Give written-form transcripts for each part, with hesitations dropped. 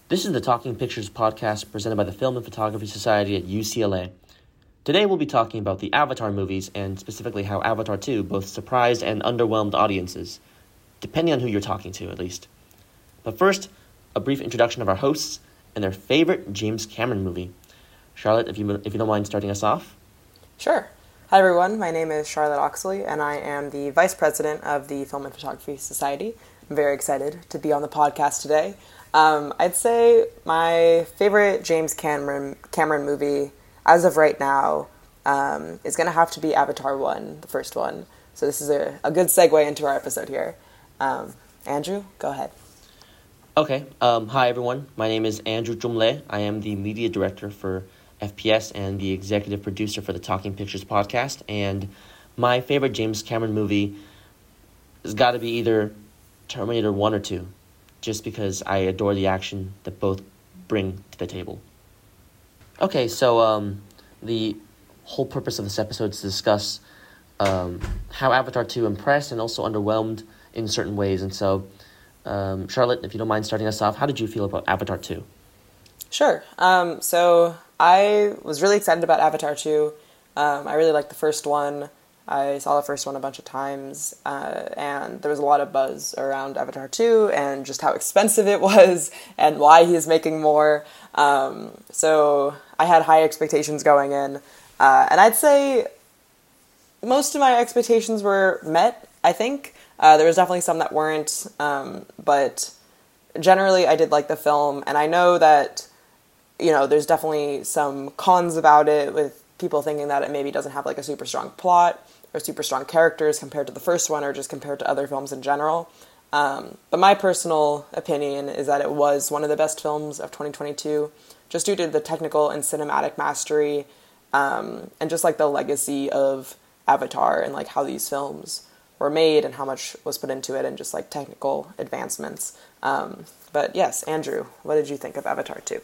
This is the Talking Pictures podcast presented by the Film and Photography Society at UCLA. Today we'll be talking about the Avatar movies and specifically how Avatar 2 both surprised and underwhelmed audiences, depending on who you're talking to at least. But first, a brief introduction of our hosts and their favorite James Cameron movie. Charlotte, if you don't mind starting us off. Sure. Hi everyone, my name is Charlotte Oxley and I am the Vice President of the Film and Photography Society. I'm very excited to be on the podcast today. I'd say my favorite James Cameron movie, as of right now, is going to have to be Avatar 1, the first one. So this is a good segue into our episode here. Andrew, go ahead. Okay. Hi, everyone. My name is Andrew Jumle. I am the Media Director for FPS and the Executive Producer for the Talking Pictures podcast. And my favorite James Cameron movie has got to be either Terminator 1 or 2. Just because I adore the action that both bring to the table. Okay, so the whole purpose of this episode is to discuss how Avatar 2 impressed and also underwhelmed in certain ways. And so, Charlotte, if you don't mind starting us off, how did you feel about Avatar 2? Sure. So I was really excited about Avatar 2. I really liked the first one. I saw the first one a bunch of times, and there was a lot of buzz around Avatar 2 and just how expensive it was and why he is making more. So I had high expectations going in, and I'd say most of my expectations were met, I think. There was definitely some that weren't, but generally I did like the film, and I know that, there's definitely some cons about it with people thinking that it maybe doesn't have like a super strong plot or super strong characters compared to the first one or just compared to other films in general. But my personal opinion is that it was one of the best films of 2022, just due to the technical and cinematic mastery, and just like the legacy of Avatar and like how these films were made and how much was put into it and just like technical advancements. But yes, Andrew, what did you think of Avatar 2?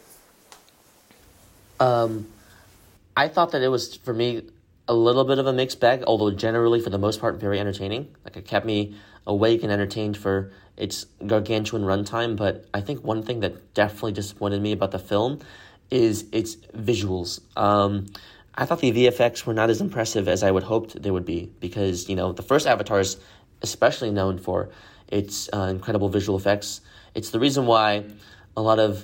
I thought that it was, for me, a little bit of a mixed bag, although generally, for the most part, very entertaining. Like, it kept me awake and entertained for its gargantuan runtime, but I think one thing that definitely disappointed me about the film is its visuals. I thought the VFX were not as impressive as I would hoped they would be, because, the first Avatar is especially known for its incredible visual effects. It's the reason why a lot of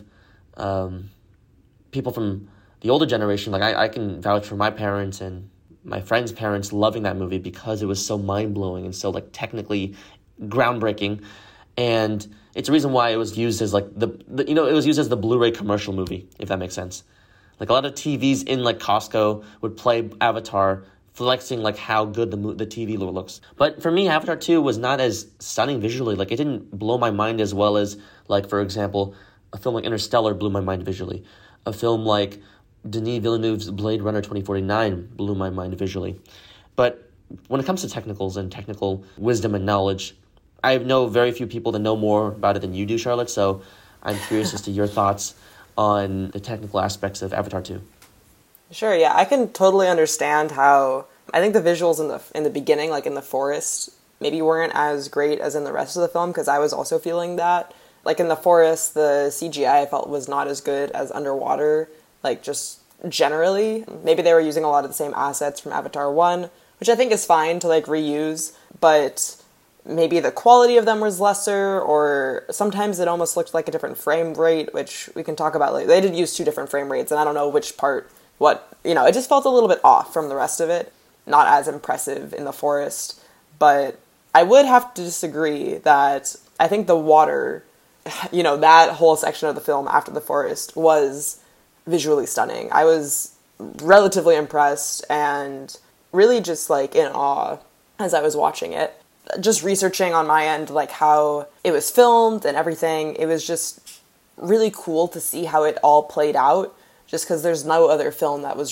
people from the older generation, like I can vouch for my parents and my friends' parents loving that movie because it was so mind-blowing and so like technically groundbreaking. And it's a reason why it was used as like it was used as the Blu-ray commercial movie, if that makes sense. Like a lot of TVs in like Costco would play Avatar, flexing like how good the TV looks. But for me, Avatar 2 was not as stunning visually. Like, it didn't blow my mind as well as, like, for example, a film like Interstellar blew my mind visually. A film like Denis Villeneuve's Blade Runner 2049 blew my mind visually. But when it comes to technicals and technical wisdom and knowledge, I know very few people that know more about it than you do, Charlotte, so I'm curious as to your thoughts on the technical aspects of Avatar 2. Sure, yeah, I can totally understand how I think the visuals in the beginning, like in the forest, maybe weren't as great as in the rest of the film, because I was also feeling that. Like in the forest, the CGI I felt was not as good as underwater, like just generally. Maybe they were using a lot of the same assets from Avatar 1, which I think is fine to like reuse, but maybe the quality of them was lesser, or sometimes it almost looked like a different frame rate, which we can talk about later. They did use 2 different frame rates, and I don't know which part, it just felt a little bit off from the rest of it. Not as impressive in the forest, but I would have to disagree that I think the water, that whole section of the film after the forest was visually stunning. I was relatively impressed and really just like in awe as I was watching it. Just researching on my end, like how it was filmed and everything, it was just really cool to see how it all played out, just because there's no other film that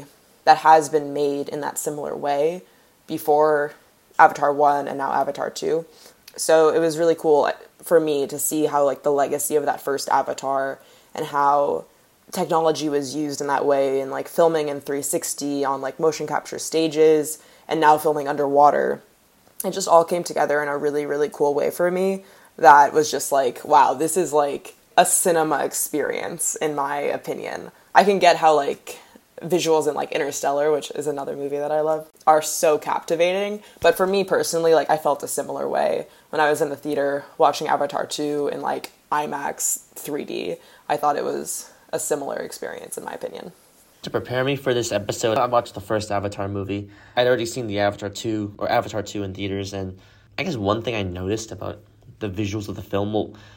has been made in that similar way before Avatar 1 and now Avatar 2. So it was really cool for me to see how like the legacy of that first Avatar and how technology was used in that way, and like filming in 360 on like motion capture stages and now filming underwater. It just all came together in a really, really cool way for me that was just like, wow, this is like a cinema experience, in my opinion. I can get how, like, visuals in, like, Interstellar, which is another movie that I love, are so captivating. But for me personally, like, I felt a similar way when I was in the theater watching Avatar 2 in, like, IMAX 3D. I thought it was a similar experience, in my opinion. To prepare me for this episode, I watched the first Avatar movie. I'd already seen the Avatar 2 in theaters, and I guess one thing I noticed about the visuals of the film,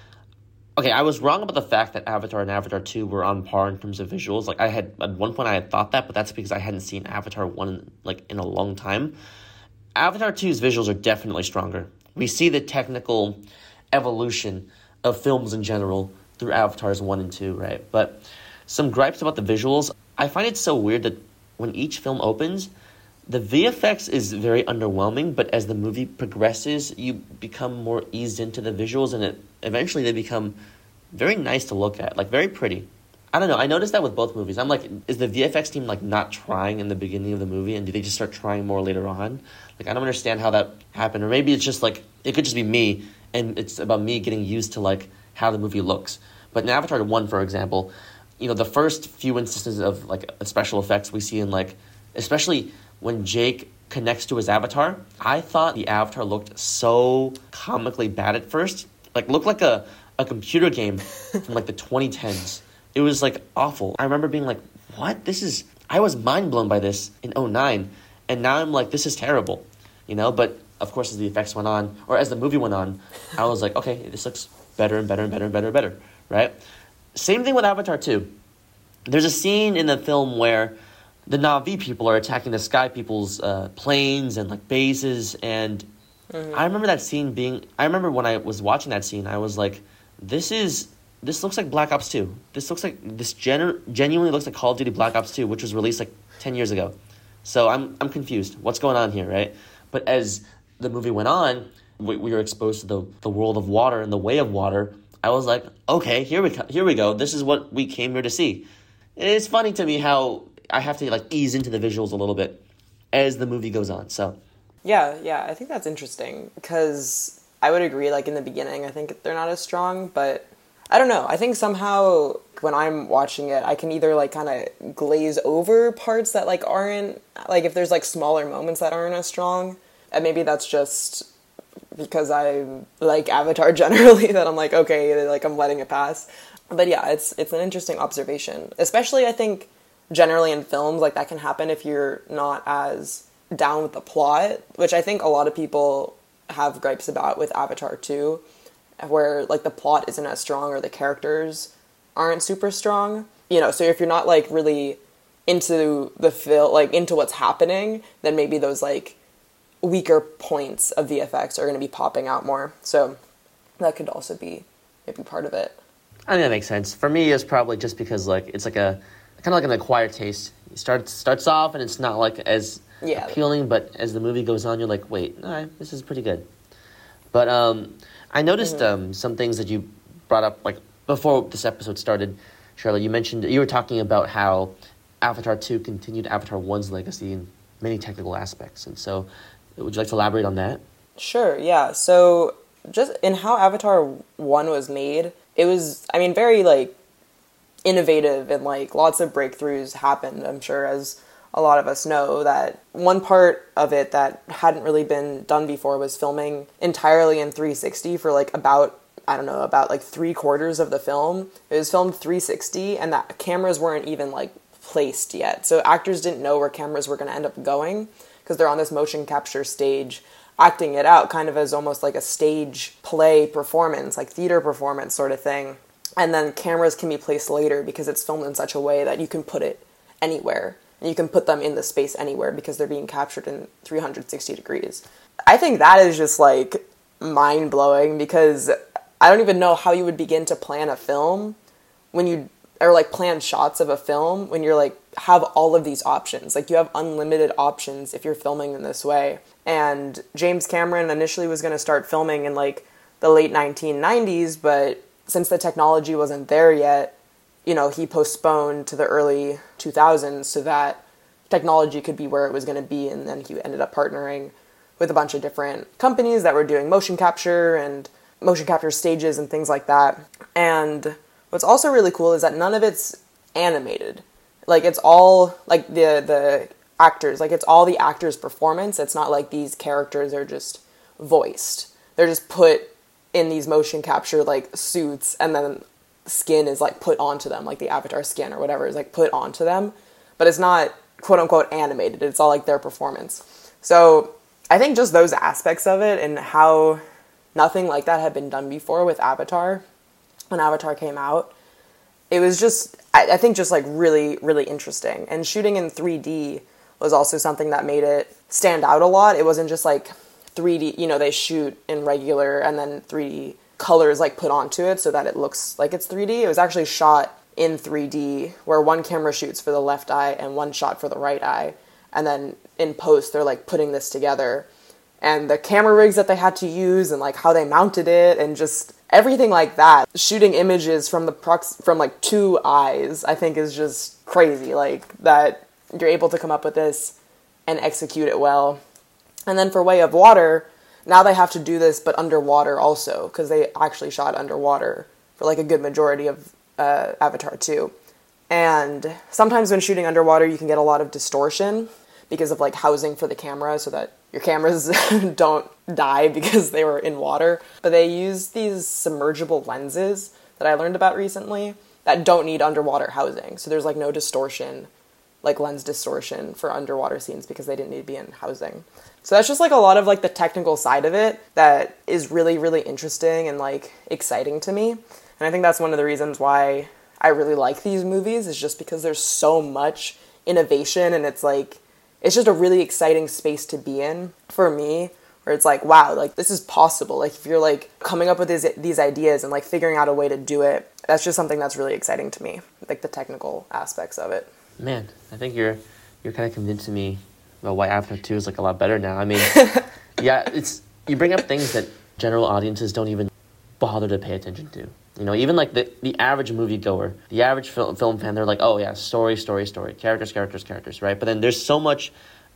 okay, I was wrong about the fact that Avatar and Avatar 2 were on par in terms of visuals. Like, at one point I had thought that, but that's because I hadn't seen Avatar 1, like, in a long time. Avatar 2's visuals are definitely stronger. We see the technical evolution of films in general through Avatars 1 and 2, right? But some gripes about the visuals. I find it so weird that when each film opens, the VFX is very underwhelming, but as the movie progresses, you become more eased into the visuals, and eventually they become very nice to look at, like very pretty. I don't know, I noticed that with both movies. I'm like, is the VFX team like not trying in the beginning of the movie, and do they just start trying more later on? Like, I don't understand how that happened, or maybe it's just like, it could just be me, and it's about me getting used to like how the movie looks. But in Avatar 1, for example, you know, the first few instances of like special effects we see in like, especially when Jake connects to his avatar, I thought the avatar looked so comically bad at first. Like, looked like a computer game from like the 2010s. It was like awful. I remember being like, what? I was mind blown by this in 2009, and now I'm like, this is terrible, you know? But of course, as the effects went on, or as the movie went on, I was like, okay, this looks better and better and better and better and better, right? Same thing with Avatar 2. There's a scene in the film where the Na'vi people are attacking the Sky People's planes and like bases, and I remember that scene I remember when I was watching that scene, I was like, this looks like Black Ops 2. This genuinely looks like Call of Duty Black Ops 2, which was released like 10 years ago. So I'm confused. What's going on here, right? But as the movie went on, we were exposed to the world of water and the way of water. I was like, okay, here we go. This is what we came here to see. It's funny to me how I have to like ease into the visuals a little bit as the movie goes on. So yeah, I think that's interesting because I would agree. Like in the beginning, I think they're not as strong, but I don't know. I think somehow when I'm watching it, I can either like kind of glaze over parts that like aren't, like if there's like smaller moments that aren't as strong, and maybe that's just because I like Avatar generally that I'm like, okay, like I'm letting it pass. But yeah, it's an interesting observation, especially I think generally in films, like that can happen if you're not as down with the plot, which I think a lot of people have gripes about with Avatar 2, where like the plot isn't as strong or the characters aren't super strong, you know. So if you're not like really into the film, like into what's happening, then maybe those like weaker points of VFX are going to be popping out more. So that could also be maybe part of it. I think that makes sense. For me, it's probably just because like it's like a kind of like an acquired taste. It starts off and it's not like as appealing, but as the movie goes on, you're like, wait, all right, this is pretty good. But I noticed some things that you brought up like before this episode started, Charlotte. You were talking about how Avatar 2 continued Avatar 1's legacy in many technical aspects, and so would you like to elaborate on that? Sure, yeah. So just in how Avatar 1 was made, it was, I mean, very like innovative and like lots of breakthroughs happened, I'm sure, as a lot of us know. That one part of it that hadn't really been done before was filming entirely in 360 for like about like 3/4 of the film. It was filmed 360 and that cameras weren't even like placed yet. So actors didn't know where cameras were going to end up going because they're on this motion capture stage acting it out kind of as almost like a stage play performance, like theater performance sort of thing. And then cameras can be placed later because it's filmed in such a way that you can put it anywhere. And you can put them in the space anywhere because they're being captured in 360 degrees. I think that is just like mind-blowing because I don't even know how you would begin to plan a film or like plan shots of a film when you're like have all of these options. Like you have unlimited options if you're filming in this way. And James Cameron initially was going to start filming in like the late 1990s, but since the technology wasn't there yet, you know, he postponed to the early 2000s so that technology could be where it was going to be. And then he ended up partnering with a bunch of different companies that were doing motion capture and motion capture stages and things like that. And What's also really cool is that none of it's animated. Like, it's all, like, the actors. Like, it's all the actors' performance. It's not like these characters are just voiced. They're just put in these motion capture, like, suits, and then skin is, like, put onto them. Like, the Avatar skin or whatever is, like, put onto them. But it's not, quote-unquote, animated. It's all, like, their performance. So I think just those aspects of it and how nothing like that had been done before with Avatar, when Avatar came out, it was just, I think just like really, really interesting. And shooting in 3D was also something that made it stand out a lot. It wasn't just like 3D, you know, they shoot in regular and then 3D colors like put onto it so that it looks like it's 3D. It was actually shot in 3D where one camera shoots for the left eye and one shot for the right eye. And then in post, they're like putting this together. And the camera rigs that they had to use and like how they mounted it and just everything like that. Shooting images from from like 2 eyes, I think is just crazy. Like that you're able to come up with this and execute it well. And then for Way of Water, now they have to do this but underwater also because they actually shot underwater for like a good majority of Avatar 2. And sometimes when shooting underwater, you can get a lot of distortion because of like housing for the camera so that your cameras don't die because they were in water. But they use these submergible lenses that I learned about recently that don't need underwater housing. So there's like no distortion, like lens distortion for underwater scenes because they didn't need to be in housing. So that's just like a lot of like the technical side of it that is really, really interesting and like exciting to me. And I think that's one of the reasons why I really like these movies is just because there's so much innovation and it's like, it's just a really exciting space to be in for me, where it's like, wow, like this is possible. Like if you're like coming up with these ideas and like figuring out a way to do it, that's just something that's really exciting to me, like the technical aspects of it. Man, I think you're kind of convincing me about why Avatar 2 is like a lot better now. I mean, yeah, you bring up things that general audiences don't even bother to pay attention to. You know, even like the average moviegoer, the average film fan, they're like, oh yeah, story, characters, right? But then there's so much.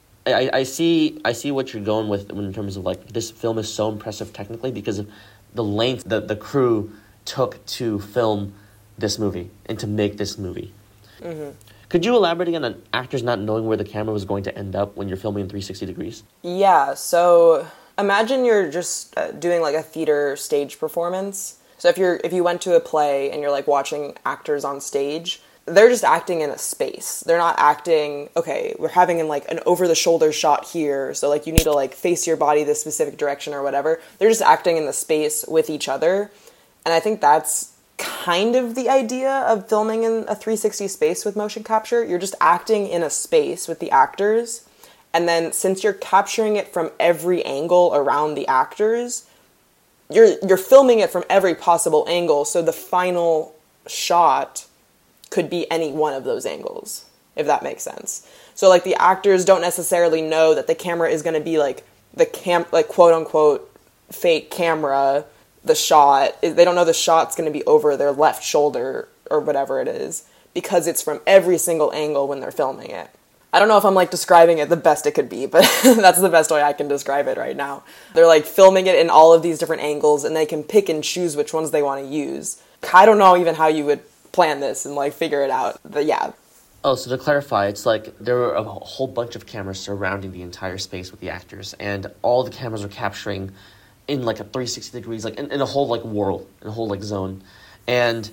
I see what you're going with in terms of like this film is so impressive technically because of the length that the crew took to film this movie and to make this movie. Mm-hmm. Could you elaborate again on actors not knowing where the camera was going to end up when you're filming in 360 degrees? Yeah, so imagine you're just doing like a theater stage performance. So if you went to a play and you're like watching actors on stage, they're just acting in a space. They're not acting, okay, we're having in like an over-the-shoulder shot here, so like you need to like face your body this specific direction or whatever. They're just acting in the space with each other. And I think that's kind of the idea of filming in a 360 space with motion capture. You're just acting in a space with the actors. And then since you're capturing it from every angle around the actors, you're filming it from every possible angle, so the final shot could be any one of those angles, if that makes sense. So like the actors don't necessarily know that the camera is going to be like like quote unquote fake camera, the shot. They don't know the shot's going to be over their left shoulder or whatever it is because it's from every single angle when they're filming it. I don't know if I'm like describing it the best it could be, but that's the best way I can describe it right now. They're like filming it in all of these different angles and they can pick and choose which ones they want to use. I don't know even how you would plan this and like figure it out, but yeah. Oh, so to clarify, it's like there were a whole bunch of cameras surrounding the entire space with the actors and all the cameras are capturing in like a 360 degrees, like in a whole like world, in a whole like zone. And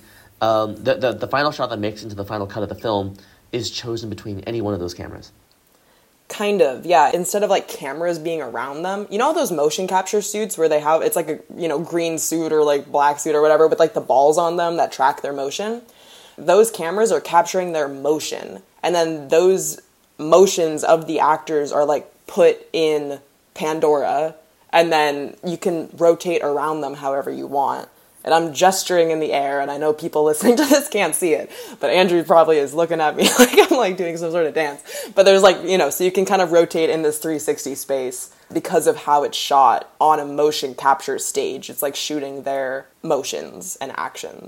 the final shot that makes into the final cut of the film is chosen between any one of those cameras. Kind of, yeah. Instead of like cameras being around them, you know those motion capture suits where they have, it's like a, you know, green suit or like black suit or whatever with like the balls on them that track their motion? Those cameras are capturing their motion. And then those motions of the actors are like put in Pandora and then you can rotate around them however you want. And I'm gesturing in the air, and I know people listening to this can't see it, but Andrew probably is looking at me like I'm like doing some sort of dance. But there's like, you know, so you can kind of rotate in this 360 space because of how it's shot on a motion capture stage. It's like shooting their motions and actions.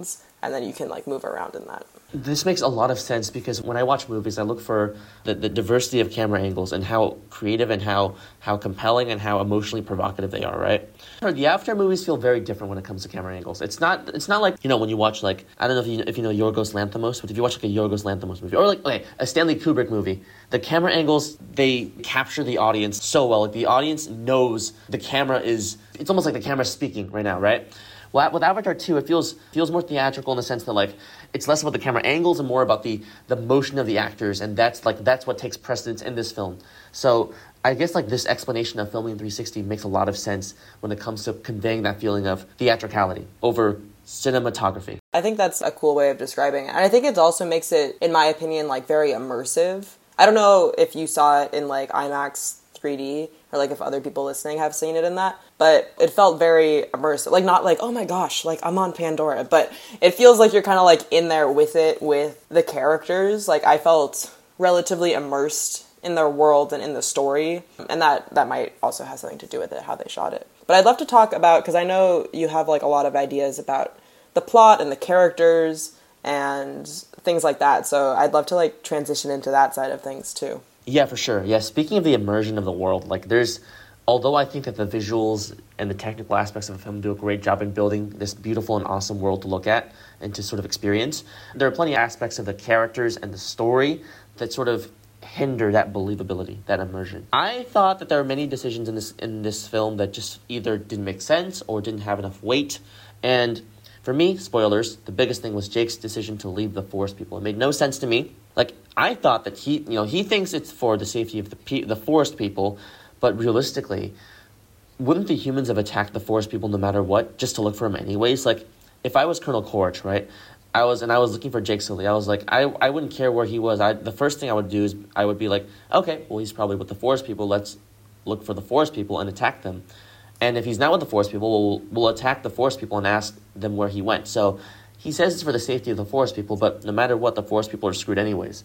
and then you can like move around in that. This makes a lot of sense because when I watch movies, I look for the diversity of camera angles and how creative and how compelling and how emotionally provocative they are, right? The Avatar movies feel very different when it comes to camera angles. It's not like, when you watch, like, I don't know if you know Yorgos Lanthimos, but if you watch like a Yorgos Lanthimos movie, or like, okay, a Stanley Kubrick movie, the camera angles, they capture the audience so well. Like, the audience knows the camera is, it's almost like the camera's speaking right now, right? Well, with Avatar 2, it feels more theatrical in the sense that, like, it's less about the camera angles and more about the motion of the actors, and that's what takes precedence in this film. So I guess, like, this explanation of filming in 360 makes a lot of sense when it comes to conveying that feeling of theatricality over cinematography. I think that's a cool way of describing it. And I think it also makes it, in my opinion, like, very immersive. I don't know if you saw it in, like, IMAX 3D, or like if other people listening have seen it in that, but it felt very immersive. Like, not like, oh my gosh, like I'm on Pandora, but it feels like you're kind of like in there with it, with the characters. Like, I felt relatively immersed in their world and in the story, and that might also have something to do with it, how they shot it. But I'd love to talk about, because I know you have like a lot of ideas about the plot and the characters and things like that, so I'd love to like transition into that side of things too. Yeah, for sure. Yeah, speaking of the immersion of the world, like although I think that the visuals and the technical aspects of the film do a great job in building this beautiful and awesome world to look at and to sort of experience, there are plenty of aspects of the characters and the story that sort of hinder that believability, that immersion. I thought that there were many decisions in this film that just either didn't make sense or didn't have enough weight. And for me, spoilers, the biggest thing was Jake's decision to leave the Forest People. It made no sense to me. Like, I thought that he thinks it's for the safety of the Forest People, but realistically, wouldn't the humans have attacked the Forest People no matter what, just to look for him anyways? Like, if I was Colonel Quaritch, right, I was looking for Jake Sully, I was like, I wouldn't care where he was. The first thing I would do is I would be like, okay, well, he's probably with the Forest People. Let's look for the Forest People and attack them. And if he's not with the Forest People, we'll attack the Forest People and ask them where he went. So he says it's for the safety of the Forest People, but no matter what, the Forest People are screwed anyways.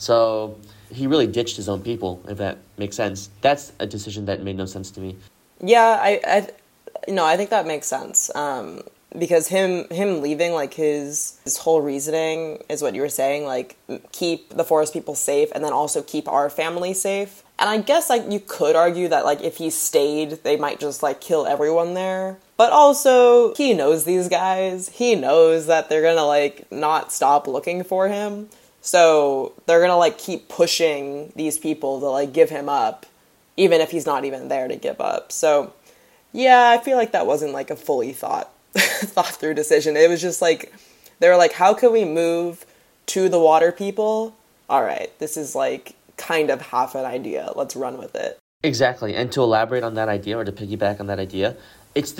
So he really ditched his own people, if that makes sense. That's a decision that made no sense to me. Yeah, I think that makes sense. Because him leaving, like, his whole reasoning is what you were saying, like, keep the Forest People safe and then also keep our family safe. And I guess, like, you could argue that, like, if he stayed, they might just, like, kill everyone there. But also, he knows these guys. He knows that they're gonna, like, not stop looking for him. So they're gonna, like, keep pushing these people to, like, give him up, even if he's not even there to give up. So, yeah, I feel like that wasn't, like, a fully thought through decision. It was just, like, they were like, how can we move to the water people? All right, this is, like, kind of half an idea. Let's run with it. Exactly. And to elaborate on that idea, or to piggyback on that idea, it's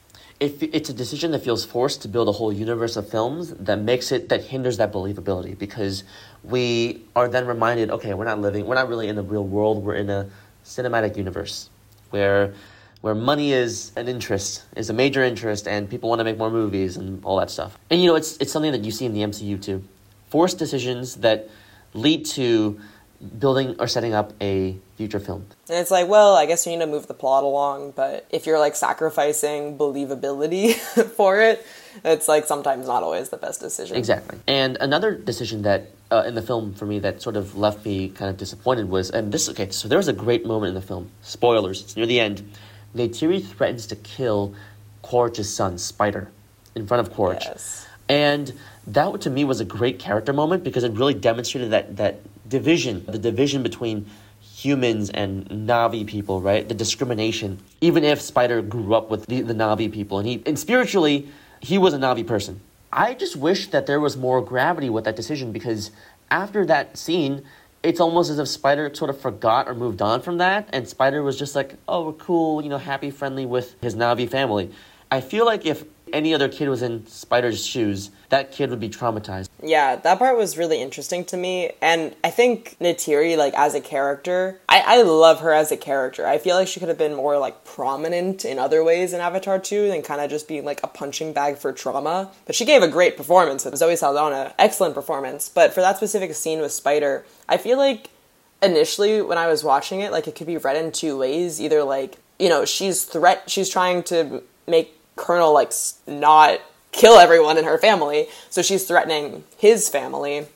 a decision that feels forced to build a whole universe of films that hinders that believability, because we are then reminded, okay, we're not really in the real world, we're in a cinematic universe where money is a major interest, and people want to make more movies and all that stuff. And it's something that you see in the MCU too. Forced decisions that lead to building or setting up a future film. And it's like, well, I guess you need to move the plot along, but if you're, like, sacrificing believability for it, it's, like, sometimes not always the best decision. Exactly. And another decision that, in the film for me, that sort of left me kind of disappointed was, so there was a great moment in the film. Spoilers, it's near the end. Neytiri threatens to kill Quaritch's son, Spider, in front of Quaritch. Yes. And that, to me, was a great character moment because it really demonstrated that division, the division between humans and Na'vi people, right? The discrimination. Even if Spider grew up with the Na'vi people, and spiritually, he was a Na'vi person. I just wish that there was more gravity with that decision, because after that scene, it's almost as if Spider sort of forgot or moved on from that, and Spider was just like, oh, we're cool, happy, friendly with his Na'vi family. I feel like if any other kid was in Spider's shoes, that kid would be traumatized. Yeah, that part was really interesting to me, and I think Neytiri, like, as a character, I love her as a character. I feel like she could have been more, like, prominent in other ways in Avatar 2 than kind of just being, like, a punching bag for trauma. But she gave a great performance. Zoe Saldana, excellent performance. But for that specific scene with Spider, I feel like initially when I was watching it, like, it could be read in two ways. Either, like, she's trying to make Colonel, like, not kill everyone in her family. So she's threatening his family.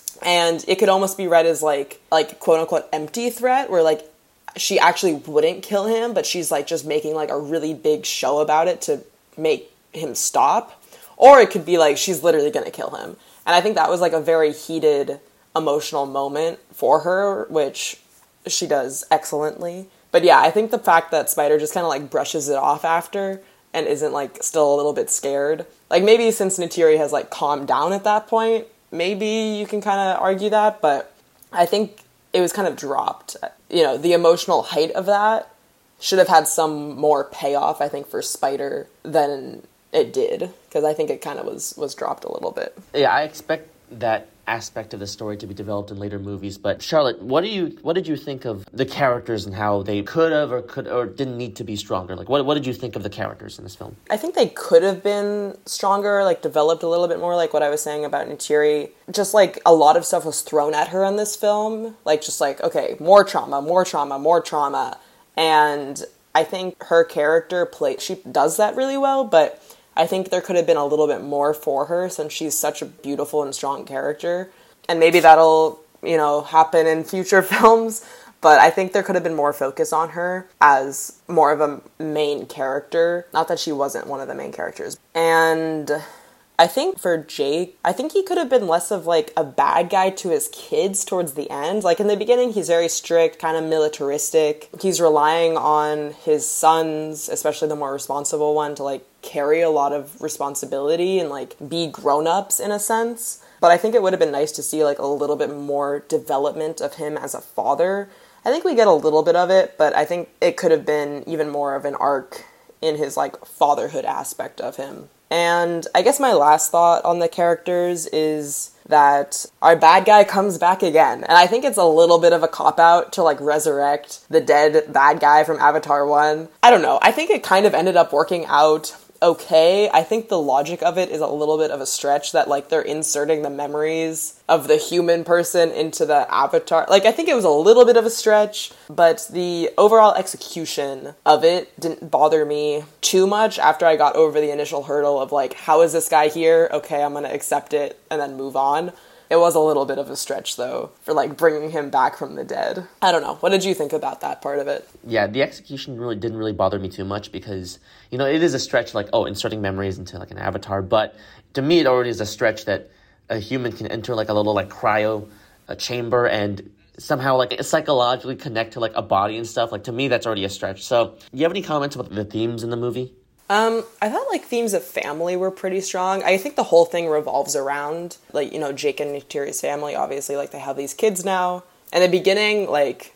And it could almost be read as like quote unquote empty threat, where like she actually wouldn't kill him, but she's like just making like a really big show about it to make him stop. Or it could be like she's literally going to kill him. And I think that was like a very heated emotional moment for her, which she does excellently. But yeah, I think the fact that Spider just kind of like brushes it off after and isn't like still a little bit scared. Like maybe since Neytiri has like calmed down at that point, maybe you can kind of argue that, but I think it was kind of dropped. You know, the emotional height of that should have had some more payoff, I think, for Spider than it did, because I think it kind of was dropped a little bit. Yeah, I expect that aspect of the story to be developed in later movies. But Charlotte, what did you think of the characters and how they could have or didn't need to be stronger? Like, what did you think of the characters in this film? I think they could have been stronger, like developed a little bit more, like what I was saying about Neytiri. Just like a lot of stuff was thrown at her in this film, like just like, okay, more trauma, more trauma, more trauma. And I think her character she does that really well, but I think there could have been a little bit more for her since she's such a beautiful and strong character. And maybe that'll, happen in future films. But I think there could have been more focus on her as more of a main character. Not that she wasn't one of the main characters. And I think for Jake, I think he could have been less of like a bad guy to his kids towards the end. Like in the beginning, he's very strict, kind of militaristic. He's relying on his sons, especially the more responsible one, to like carry a lot of responsibility and like be grown-ups in a sense. But I think it would have been nice to see like a little bit more development of him as a father. I think we get a little bit of it, but I think it could have been even more of an arc in his like fatherhood aspect of him. And I guess my last thought on the characters is that our bad guy comes back again. And I think it's a little bit of a cop-out to like resurrect the dead bad guy from Avatar 1. I don't know. I think it kind of ended up working out okay. I think the logic of it is a little bit of a stretch that like they're inserting the memories of the human person into the avatar. Like I think it was a little bit of a stretch, but the overall execution of it didn't bother me too much after I got over the initial hurdle of like, how is this guy here? Okay, I'm gonna accept it and then move on. It was a little bit of a stretch, though, for, like, bringing him back from the dead. I don't know. What did you think about that part of it? Yeah, the execution didn't really bother me too much because, it is a stretch, like, inserting memories into, like, an avatar. But to me, it already is a stretch that a human can enter, like, a little, like, cryo chamber and somehow, like, psychologically connect to, like, a body and stuff. Like, to me, that's already a stretch. So, do you have any comments about the themes in the movie? I thought, like, themes of family were pretty strong. I think the whole thing revolves around, like, Jake and Neytiri's family. Obviously, like, they have these kids now. In the beginning, like,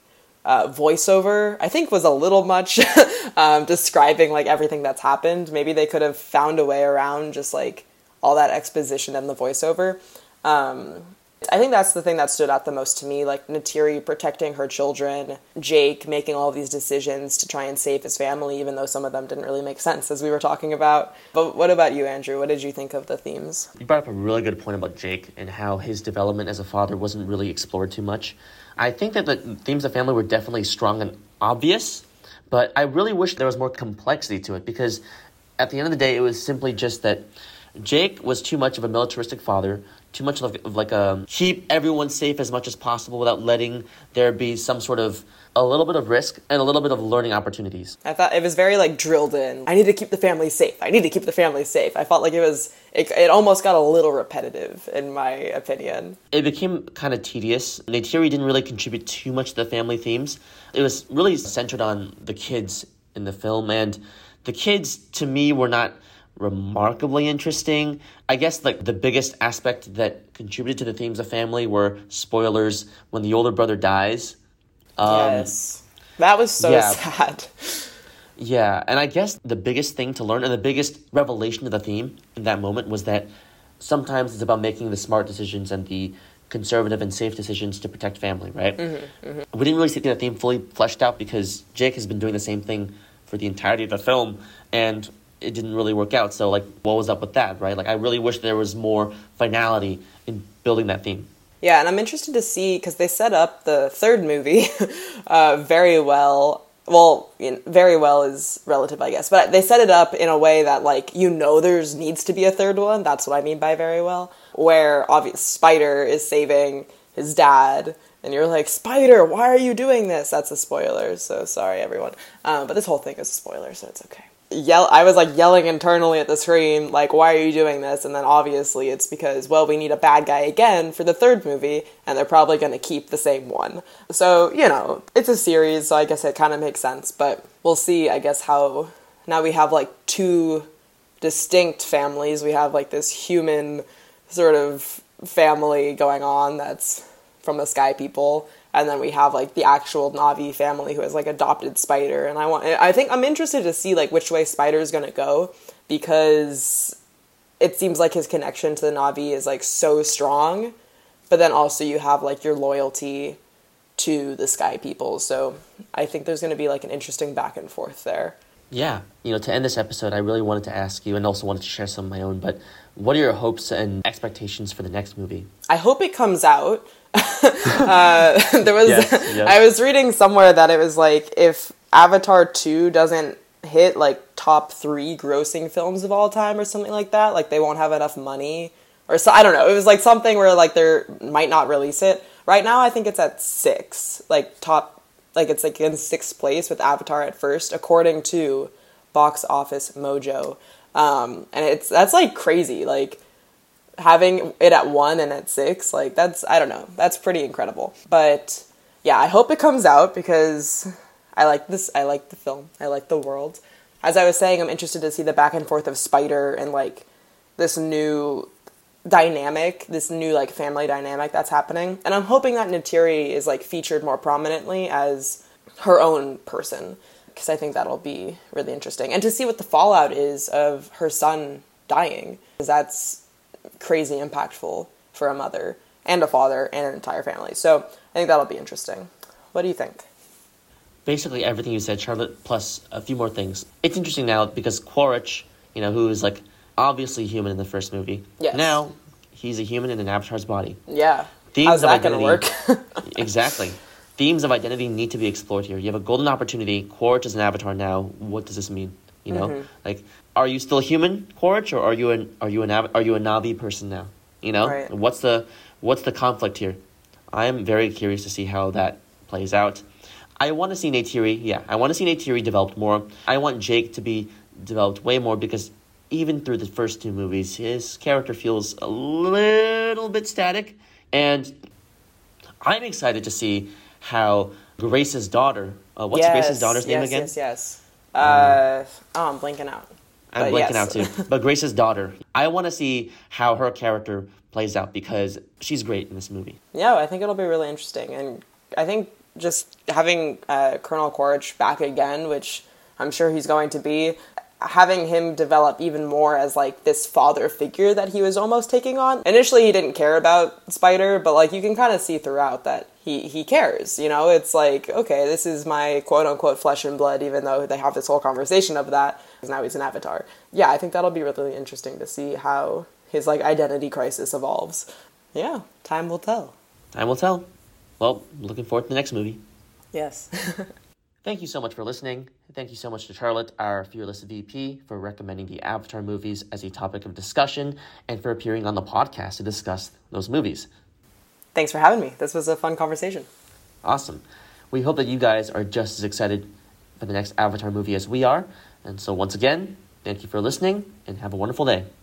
voiceover, I think, was a little much describing, like, everything that's happened. Maybe they could have found a way around just, like, all that exposition in the voiceover. I think that's the thing that stood out the most to me, like Neytiri protecting her children, Jake making all of these decisions to try and save his family, even though some of them didn't really make sense, as we were talking about. But what about you, Andrew? What did you think of the themes? You brought up a really good point about Jake and how his development as a father wasn't really explored too much. I think that the themes of family were definitely strong and obvious, but I really wish there was more complexity to it, because at the end of the day, it was simply just that Jake was too much of a militaristic father, too much of like a keep everyone safe as much as possible without letting there be some sort of a little bit of risk and a little bit of learning opportunities. I thought it was very like drilled in. I need to keep the family safe. I need to keep the family safe. I felt like it almost got a little repetitive in my opinion. It became kind of tedious. Neytiri didn't really contribute too much to the family themes. It was really centered on the kids in the film, and the kids to me were not remarkably interesting. I guess like the biggest aspect that contributed to the themes of family were spoilers when the older brother dies. Yes. That was so sad. Yeah, and I guess the biggest thing to learn and the biggest revelation of the theme in that moment was that sometimes it's about making the smart decisions and the conservative and safe decisions to protect family, right? Mm-hmm, mm-hmm. We didn't really see that theme fully fleshed out because Jake has been doing the same thing for the entirety of the film, and it didn't really work out. So, like, what was up with that, right? Like, I really wish there was more finality in building that theme. Yeah, and I'm interested to see, because they set up the third movie very well. well, very well is relative, I guess. But they set it up in a way that, like, there needs to be a third one. That's what I mean by very well. Where, obviously, Spider is saving his dad, and you're like, Spider, why are you doing this? That's a spoiler, so sorry, everyone. But this whole thing is a spoiler, so it's okay. I was, like, yelling internally at the screen, like, why are you doing this? And then, obviously, it's because, well, we need a bad guy again for the third movie, and they're probably going to keep the same one. So, it's a series, so I guess it kind of makes sense, but we'll see, I guess, how... Now we have, like, two distinct families. We have, like, this human sort of family going on that's from the Sky People, and then we have, like, the actual Na'vi family who has, like, adopted Spider, and I think I'm interested to see, like, which way Spider's gonna go, because it seems like his connection to the Na'vi is, like, so strong, but then also you have, like, your loyalty to the Sky People, so I think there's gonna be, like, an interesting back and forth there. Yeah, to end this episode, I really wanted to ask you, and also wanted to share some of my own, but what are your hopes and expectations for the next movie? I hope it comes out. Yes. I was reading somewhere that it was like, if Avatar 2 doesn't hit like top 3 grossing films of all time or something like that, like they won't have enough money, or so, I don't know, it was like something where like they might not release it. Right now I think it's at 6, like top, like it's like in 6th place with Avatar at first, according to Box Office Mojo. And that's like crazy, like having it at 1 and at 6, like I don't know, that's pretty incredible. But yeah, I hope it comes out because I like the film, I like the world. As I was saying, I'm interested to see the back and forth of Spider and like this new dynamic, this new like family dynamic that's happening. And I'm hoping that Neytiri is like featured more prominently as her own person, because I think that'll be really interesting. And to see what the fallout is of her son dying, because that's crazy impactful for a mother and a father and an entire family. So I think that'll be interesting. What do you think? Basically everything you said, Charlotte, plus a few more things. It's interesting now because Quaritch, who is like obviously human in the first movie, yes. Now he's a human in an Avatar's body. Yeah. Themes How's that going to work? Exactly. Themes of identity need to be explored here. You have a golden opportunity. Quaritch is an Avatar now. What does this mean? Like, are you still human, Quaritch, or are you a Na'vi person now? Right. What's the conflict here? I am very curious to see how that plays out. I want to see Neytiri. Yeah, I want to see Neytiri developed more. I want Jake to be developed way more because even through the first 2 movies, his character feels a little bit static, and I'm excited to see how Grace's daughter. What's Grace's daughter's name again? Yes. I'm blanking out. I'm blanking out too. But Grace's daughter. I want to see how her character plays out because she's great in this movie. Yeah, I think it'll be really interesting. And I think just having Colonel Quaritch back again, which I'm sure he's going to be, having him develop even more as like this father figure that he was almost taking on. Initially he didn't care about Spider, but like you can kind of see throughout that he cares, It's like, okay, this is my quote-unquote flesh and blood, even though they have this whole conversation of that, because now he's an Avatar. Yeah, I think that'll be really interesting to see how his, like, identity crisis evolves. Yeah, time will tell. Time will tell. Well, looking forward to the next movie. Yes. Thank you so much for listening. Thank you so much to Charlotte, our fearless VP, for recommending the Avatar movies as a topic of discussion and for appearing on the podcast to discuss those movies. Thanks for having me. This was a fun conversation. Awesome. We hope that you guys are just as excited for the next Avatar movie as we are. And so once again, thank you for listening and have a wonderful day.